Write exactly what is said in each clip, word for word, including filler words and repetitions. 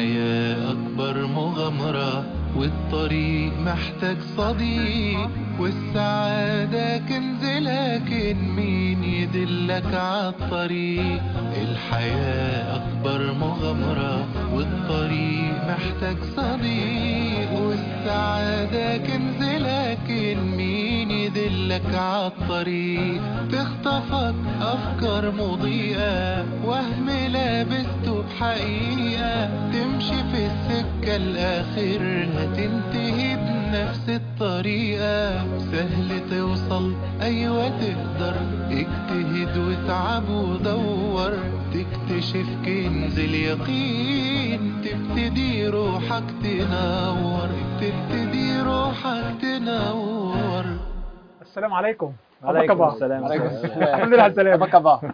الحياة أكبر مغامرة، والطريق محتاج صديق، والسعادة كنز لكن مين يدلك عالطريق. الحياة أكبر مغامرة، والطريق محتاج صديق، والسعادة كنز لكن مين يدلك عالطريق. تخطفك أفكار مضيئة، وهم لابسته بحقيقة، تمشي في السكة الآخر هتنتهي بنفس الطريقة. سهل توصل أيوة تقدر، اجتهد واتعب ودور، تكتشف كنز اليقين، تبتدي روحك تنور، تبتدي روحك تنور. السلام عليكم. عليكم السلام. الحمد لله على السلامة.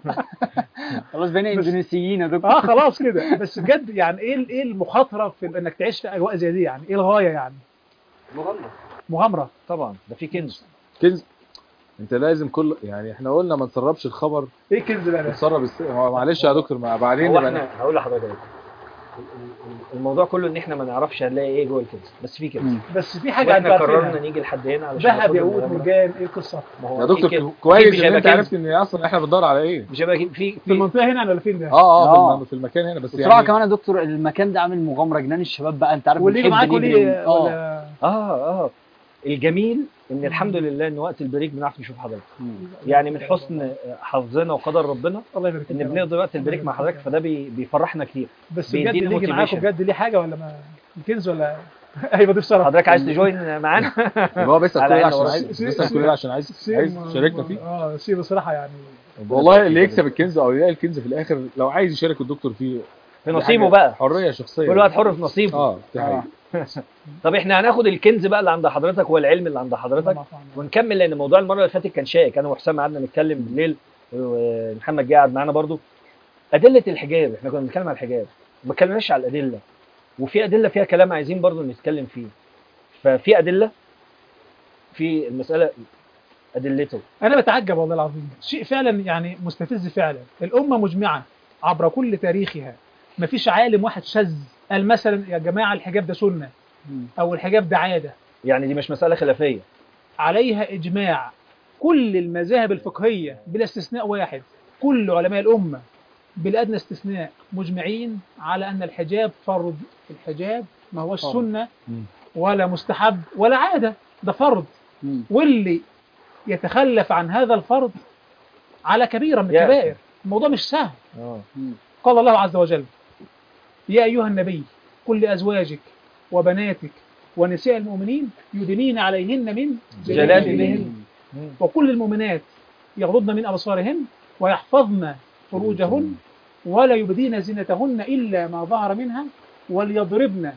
خلاص بقينا اندونيسيين يا دكتور. اه خلاص كده. بس بجد يعني ايه ايه المخاطرة في انك تعيش في اجواء زي دي؟ يعني ايه الغاية؟ يعني مغامرة مغامرة طبعا. ده في كنز كنز. انت لازم كل يعني احنا قلنا ما نسربش الخبر. ايه كنز بقى؟ نسرب الس... هو معلش يا دكتور ما بعدين هو نبقى احنا هقول لحضرتك الموضوع كله ان احنا ما نعرفش هنلاقي ايه جوه الكنز، بس في كنز. بس في حاجة احنا انتوا قررنا عارفينها. نيجي لحد هنا علشان ذهب ناخد ياقوت المغامرة. مرجان، ايه القصة؟ ما هو يا في دكتور كنز. كويس مش ان هيبقى انت كنز. عرفت ان اصلا احنا بندور على ايه. مش هيبقى في في في المنطقة هنا ولا فين ده؟ اه اه آه. في, الم... في المكان هنا بس بصراحه يعني كمان يا دكتور المكان ده عامل مغامره جنان الشباب بقى، انت عارف واللي يجي بنحب معاكم نجري ليه ون- ولا اه اه الجميل ان الحمد لله ان وقت البريك بنعرف نشوف حضرتك. يعني من حسن حظنا وقدر ربنا الله يبارك ان فيك. بنقضي وقت البريك مع حضرتك، فده بي... بيفرحنا كتير. بس بجد بيدينا اللي يجي معاكم motivation. بجد ليه حاجة ولا ما الكنز ولا ايوه ضيف شرف. حضرتك عايز تجوين معانا؟ يبقى هو بيسال على كل ده عيننا عشان وراسنا. عايز بيسال كل ده عشان عايز عايز يشاركنا فيه. اه شيء بصراحة يعني والله اللي يكسب الكنز او يلاقي الكنز في الاخر لو عايز يشارك الدكتور فيه في نصيبه بقى، حريه شخصيه. كل واحد حر في نصيبه. اه دي حقيقة. طب احنا هناخد الكنز بقى اللي عند حضرتك والعلم اللي عند حضرتك ونكمل، لان موضوع المره اللي فاتت كان شائك. انا وحسام قعدنا نتكلم بالليل ومحمد جه قعد معانا برضو. ادله الحجاب، احنا كنا بنتكلم على الحجاب ما اتكلمناش على الادله، وفي ادله فيها كلام عايزين برضو نتكلم فيه. ففي ادله في المساله ادلته. انا بتعجب والله العظيم، شيء فعلا يعني مستفز فعلا. الامه مجمعه عبر كل تاريخها، مفيش عالم واحد شاذ قال مثلا يا جماعه الحجاب ده سنه او الحجاب ده عاده. يعني دي مش مساله خلافيه، عليها اجماع كل المذاهب الفقهيه بلا استثناء واحد. كل علماء الامه بلا ادنى استثناء مجمعين على ان الحجاب فرض. الحجاب ما هوش سنه ولا مستحب ولا عاده، ده فرض. واللي يتخلف عن هذا الفرض على كبيرة من الكبائر. الموضوع مش سهل. اه قال الله عز وجل يا أيها النبي قل لأزواجك وبناتك ونساء المؤمنين يدنين عليهن من جلابيبهن، وكل المؤمنات يغضضن من أبصارهن ويحفظن فروجهن ولا يبدين زينتهن إلا ما ظهر منها وليضربن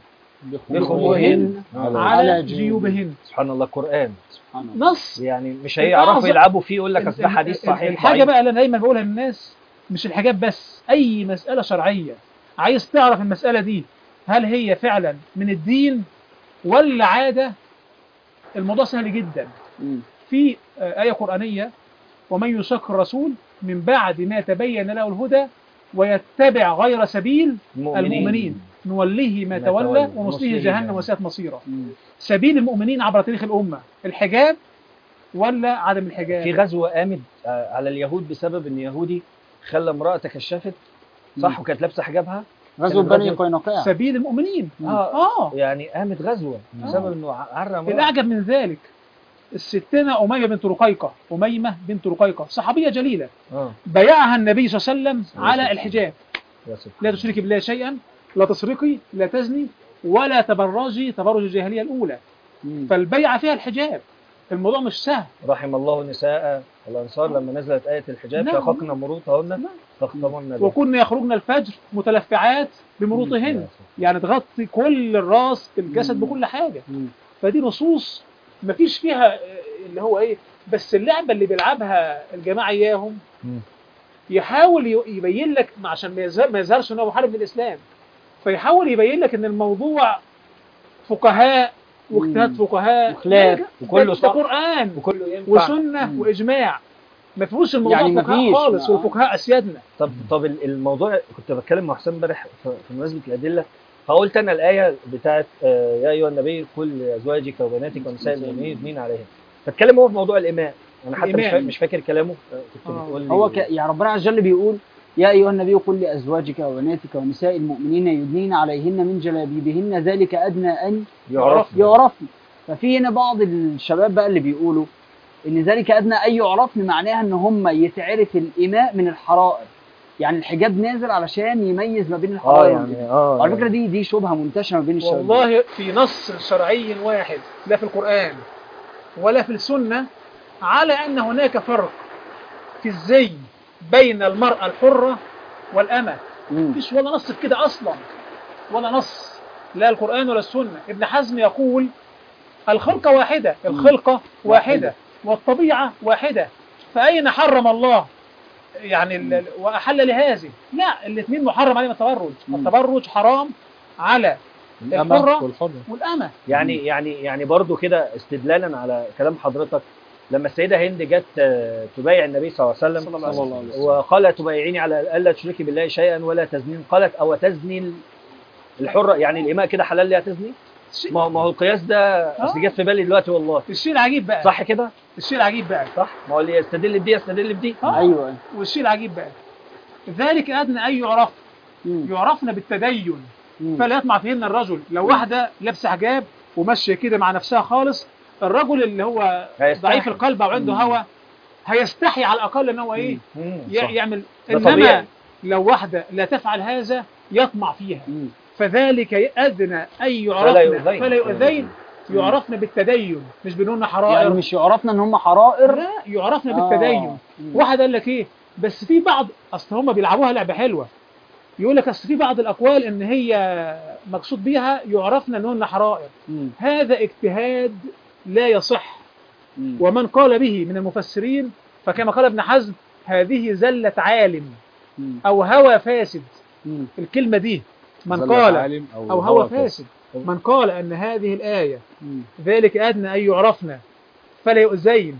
بخمرهن على جيوبهن. سبحان الله. قرآن نص يعني مش هيعرفوا يلعبوا فيه. يقول لك اصل ده حديث صحيح. الحاجه بقى اللي انا دايما بقولها للناس، مش الحجاب بس، اي مساله شرعيه عايز تعرف المساله دي هل هي فعلا من الدين ولا عاده، الموضوع سهل جدا. في ايه قرانيه ومن يشاق الرسول من بعد ما تبين له الهدى ويتبع غير سبيل المؤمنين, المؤمنين نوليه ما, ما تولى ونصليه جهنم وساءت مصيره. سبيل المؤمنين عبر تاريخ الامه الحجاب ولا عدم الحجاب؟ في غزوه قامت على اليهود بسبب ان يهودي خلى امراه تكشفت صح وكانت لابسه حجابها. غزوه بني قينقاع. سبيل المؤمنين اه, آه. يعني قامت غزوه بسبب آه. انه عرى امراه. الاعجب من ذلك الستنا أميمة بنت رقيقة أميمة بنت رقيقة صحابية جليلة آه. بايعها النبي صلى الله عليه وسلم على الحجاب. لا تشركي بالله شيئا، لا تسرقي، لا تزني، ولا تبرجي تبرج الجاهلية الأولى. مم. فالبيعة فيها الحجاب. الموضوع مش سهل. رحم الله نساء الأنصار لما نزلت آية الحجاب شققنا مروطهن فاختمرن به وكنا يخرجن الفجر متلفعات بمروطهن، يعني تغطي كل الراس الجسد مم. بكل حاجة. مم. فدي نصوص مفيش فيها اللي هو ايه، بس اللعبة اللي بيلعبها الجماعة اياهم يحاول يبين لك عشان ما يظهرش انه محارب للاسلام، فيحاول يبين لك ان الموضوع فقهاء واجتهاد فقهاء وخلاف وكله صح قرآن وكله ينفع وسنة مم. واجماع، ما فيهوش الموضوع يعني فقهاء خالص. والفقهاء اسيادنا. طب طب الموضوع كنت بتكلم مع حسام امبارح في مناسبة الادلة. فقلت انا الايه بتاعت آه، يا ايها النبي قل لازواجك وبناتك ونساء المؤمنين يدنين عليهم. فاتكلم هو في موضوع الاماء، انا حتى مش الإماء. فاكر, مش فاكر كلامه. آه، كنت آه. بتقول لي هو ك... يعني ربنا عز وجل بيقول يا أيها النبي قل لأزواجك وبناتك ونساء المؤمنين يدنين عليهن من جلابيبهن ذلك أدنى أن يعرف يعرفن. ففي هنا بعض الشباب بقى اللي بيقولوا إن ذلك أدنى أن يعرفن معناها إن هم يتعرف الإماء من الحرائر، يعني الحجاب نازل علشان يميز ما بين اه الحرائر يعني والإماء. اه وعلى يعني فكرة دي دي شبهة منتشرة ما بين الشباب. والله في نص شرعي واحد لا في القرآن ولا في السنة على أن هناك فرق في الزي بين المرأة الحرة والأمة. مم. مفيش ولا نص في كده أصلا، ولا نص، لا القرآن ولا السنة. ابن حزم يقول الخلقة واحدة، الخلقة واحدة والطبيعة واحدة، فأين حرم الله يعني ال- وأحل لهذه؟ لا، الاثنين محرم عليهم التبرج. مم. التبرج حرام على الأمة الحرة والحرة. والأمة. يعني يعني يعني برضو كده استدلالا على كلام حضرتك، لما السيده هند جت آه، تبايع النبي صلى الله عليه وسلم صلى الله عليه وسلم. وقالت تبايعيني على الا تشركي بالله شيئا ولا تزنين، قالت او تزني الحره، يعني الاماء كده حلال ليها تزني؟ الشيء- ما هو ما هو القياس ده اصل جت في بالي دلوقتي والله. الشيء العجيب بقى، صح كده؟ الشيء العجيب بقى، صح؟ ما هو اللي يستدل بدي يستدل بدي. آه. أيوة. والشيء العجيب بقى ذلك أدنى أن يعرف، مم. يعرفن بالتدين مم. فلا يطمع فيهن الرجل. لو واحدة لابسة حجاب وماشية كده مع نفسها خالص، الرجل اللي هو هيستحي. ضعيف القلب أو عنده مم. هوى هيستحي على الأقل إن هو إيه مم، ي- صح. يعمل. ده إنما طبيعي. لو واحدة لا تفعل هذا يطمع فيها. مم. فذلك أدنى أن فلا يعرفن يؤذين. فلا يؤذين، يعرفن بالتدين مش بدون حرائر. يعني مش يعرفنا ان هم حرائر. لا، يعرفن آه. بالتدين. مم. واحد قال لك ايه، بس في بعض، اصل هم بيلعبوها لعبه حلوه، يقول لك اصل في بعض الاقوال ان هي مقصود بيها يعرفن انهن حرائر. مم. هذا اجتهاد لا يصح، مم. ومن قال به من المفسرين فكما قال ابن حزم هذه زلة عالم مم. او هوى فاسد. مم. الكلمه دي من زلة قال عالم أو, او هوى فاسد، من قال ان هذه الايه مم. ذلك ادنى ان يعرفن فلا يؤذين،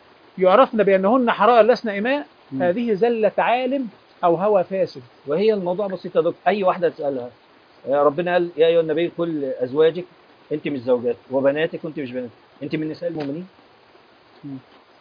يعرفن بانهن حرائر لسنا اماء، مم. هذه زلة عالم او هوى فاسد. وهي الموضوع بسيط يا دكتور، اي واحده تسالها يا ربنا قال يا ايها النبي قل لازواجك انت مش زوجات وبناتك وانت مش بنات، انت من نساء المؤمنين؟ مم.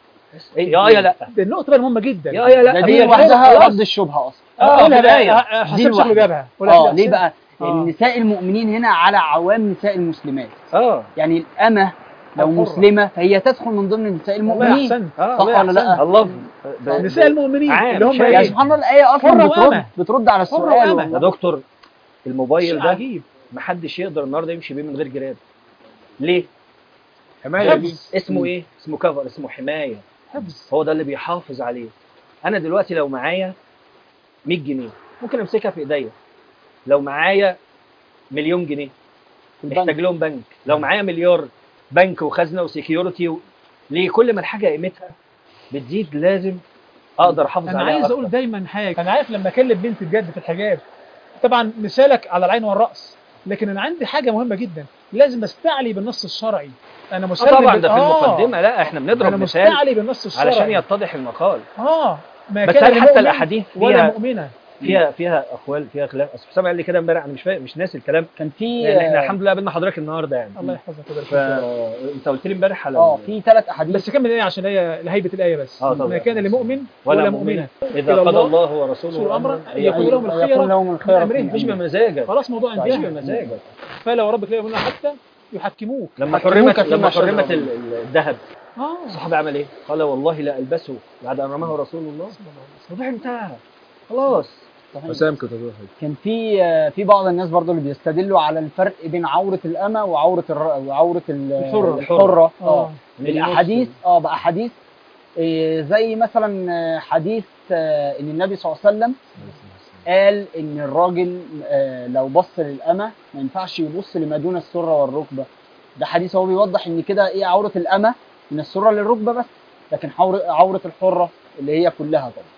بس إيه، يا يا لا ده النقطه بقى مهمه جدا. يا يا لا ده هي دي الفرق لوحدها خلاص. رد الشبهه اصلا. اه في قولها الآية. بقى، دي حسب شكله لوحدها. جابها. ولا اه لا، ليه بقى؟ آه. لان نساء المؤمنين هنا على عوام نساء المسلمات. اه يعني الامه لو الحرة. مسلمه فهي تدخل من ضمن نساء والله المؤمنين. احسنت. اه صح ولا لا؟ الله ب- ب- نساء المؤمنين عام، اللي هم شامل. يعني ايه؟ سبحان الله الايه اصلا حرة بترد وأمة. بترد على السؤال وأمة. والله. يا دكتور الموبايل شيء ده عجيب. محدش يقدر النهارده يمشي بيه من غير جراب. ليه؟ حماية دي اسمه مم. ايه؟ اسمه كفر، اسمه حمايه. حفظ. هو ده اللي بيحافظ عليه. انا دلوقتي لو معايا مية جنيه ممكن امسكها في ايديا، لو معايا مليون جنيه البنك. محتاج لهم بنك، لو معايا مليار بنك وخزنه وسكيورتي و... ليه؟ كل ما الحاجه قيمتها بتزيد لازم اقدر احافظ انا عليها عايز أكتر. اقول دايما حاجه، انا عارف لما اكلم بنت بجد في الحجاب طبعا مثالك على العين والراس، لكن انا عندي حاجه مهمه جدا، لازم استعلي بالنص الشرعي. انا آه مسلم طبعا بال- ده في آه. المقدمه، لا احنا بنضرب انا مثال مستعلي بالنص الشرعي علشان يتضح المقال. اه ما بس كان هل حتى لمؤمن الاحاديث ولا فيها مؤمنه. فيها فيها اقوال فيها خلاف؟ اصل حسام قال لي كده امبارح، انا مش فاهم مش ناسي الكلام، كان في لان احنا الحمد لله قابلنا حضرتك النهارده يعني. الله يحفظك ويبارك فيك. فانت قلت لي امبارح على اه في ثلاث احاديث. بس كمل ايه عشان هي لهيبه الايه بس. آه طبعا. ما كان لمؤمن ولا ولا مؤمنة مؤمنه اذا إلى قضى الله الله ورسوله رسول امرا امرا ان يكون لهم يكون الخيره لهم الخيرة من من امرهم. مش بمزاجك، خلاص موضوع مش انتهى. بمزاجك. فلا وربك لا يؤمنون حتى يحكموك. لما حكموك حرمت فيما لما شجر حرمت بينهم. ال- ال- الذهب اه الصحابي عمل ايه؟ قال والله لا البسه بعد ان رماه رسول الله. الموضوع انتهى خلاص. صحيح. حسام كنت هتقول حاجة. كان في آه، في بعض الناس برضو اللي بيستدلوا على الفرق بين عورة الأمة وعورة الر... وعورة ال- الحرة. الحرة اه اه الأحاديث اه بأحاديث إيه، زي مثلا آه، حديث آه، إن النبي صلى الله عليه وسلم قال إن الراجل آه، لو بص للأمة ما ينفعش يبص لما دون السرة والركبة. ده حديث هو بيوضح إن كده إيه عورة الأمة من السرة للركبة بس، لكن حور- عورة الحرة اللي هي كلها طبعا.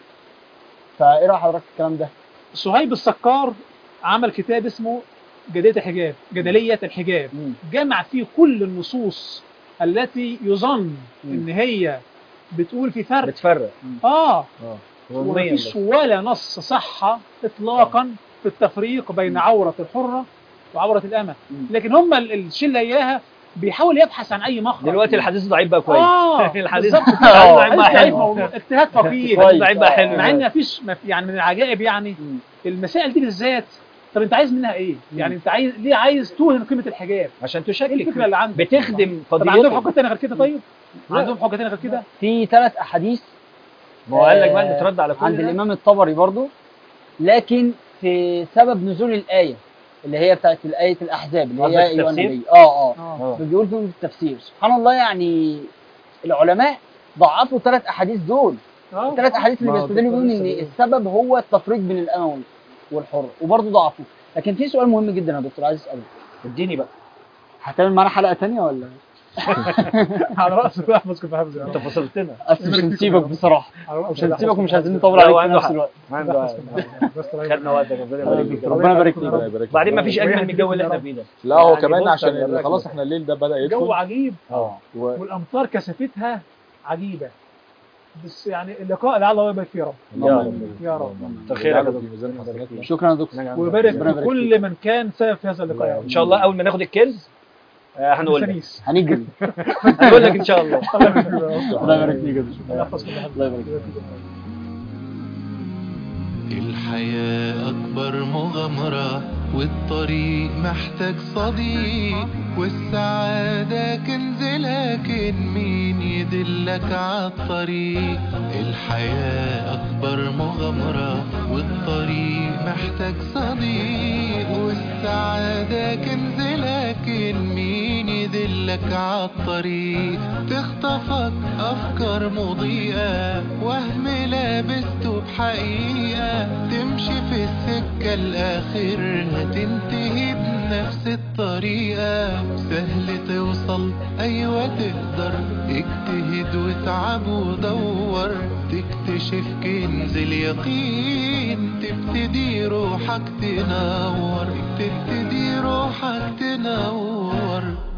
فإيه رأي حضرتك في الكلام ده؟ صهيب السكار عمل كتاب اسمه جدلية الحجاب جدلية الحجاب مم. جمع فيه كل النصوص التي يظن مم. ان هي بتقول في فرق. بتفرق اه اه علميا ومفيش بس. ولا نص صح اطلاقا في التفريق بين عورة الحرة وعبرت الامه، مم. لكن هم ال- الشله اياها بيحاول يبحث عن اي مخرج. دلوقتي الحديث ضعيف بقى كويس. اه الحديث بالظبط الحديث كده. ضعيف بقى حديث ضعيف حلو. موضوع. اجتهاد فقيه. كويس. الحديث ضعيف بقى حلو. مع ان مفيش مف- يعني من العجائب يعني مم. المسائل دي بالذات. طب انت عايز منها ايه؟ يعني انت عايز ليه عايز توهن قيمه الحجاب؟ عشان ايه تشكك الفكره اللي عندك؟ بتخدم طب عندهم قضيتك. حجه ثانيه غير كده؟ طيب لا. عندهم حجه ثانيه غير كده؟ في ثلاث احاديث ما هو قال لك بقى آه، نترد على كل عند ده. الامام الطبري برضو، لكن في سبب نزول الايه اللي هي بتاعت الايه الاحزاب اللي قصدك هي ايها التفسير؟ النبي. اه اه اه اه فبيقول في التفسير سبحان الله، يعني العلماء ضعفوا ثلاث احاديث دول. اه الثلاث احاديث اللي ما هو بيستدلوا بيهم لسه ان بيقول. السبب هو التفريق بين الاموي والحر، وبرضه ضعفوه. لكن في سؤال مهم جدا يا دكتور عايز اساله، اديني بقى هتعمل معانا حلقه ثانيه ولا؟ على راس احمد كنت حافظ انت فصلتنا. اصل مش هنسيبك بصراحه، على رأس مش هنسيبك ومش عايزين أحمد. نطول لا، عليك هو في عنده نفس حق. الوقت. عنده خدنا وقتك ربنا يبارك فيك. ربنا يبارك فيك. ربنا يبارك فيك. بعدين ما فيش اجمل ويهديكم من الجو اللي يا احنا رب. فيه ده. لا هو يعني كمان بص عشان خلي بالك خلاص بقى. احنا الليل ده بدأ جو يدخل عجيب اه و... والامطار كثافتها عجيبه. بس يعني اللقاء لعل الله يبارك فيه يا رب. يا رب. يا رب. كتر خيرك يا في دكتور. ميزان حسناتنا. شكرا يا دكتور. ويبارك ربنا في يبارك كل من كان سبب في هذا اللقاء يا ان رب. شاء الله اول ما ناخد الكنز آه، هنقول لك سنيس. هنجري. هنقول لك ان شاء الله. الله يبارك فيك يا دكتور. الله يحفظكم يا حبيبي. الله يبارك فيك. الحياة أكبر مغامرة والطريق محتاج صديق، والسعادة كنز لكن مين يدلك عالطريق. الحياة أكبر مغامرة والطريق محتاج صديق، والسعادة كنز لكن مين يدلك عالطريق. تخطفك أفكار مضيئة وهم لابسته بحقيقة، تمشي في السكة الآخر هتنتهي بنفس الطريقة. سهل توصل أيوة تقدر، اجتهد واتعب ودور، تكتشف كنز اليقين، تبتدي روحك تنور، تبتدي روحك تنور.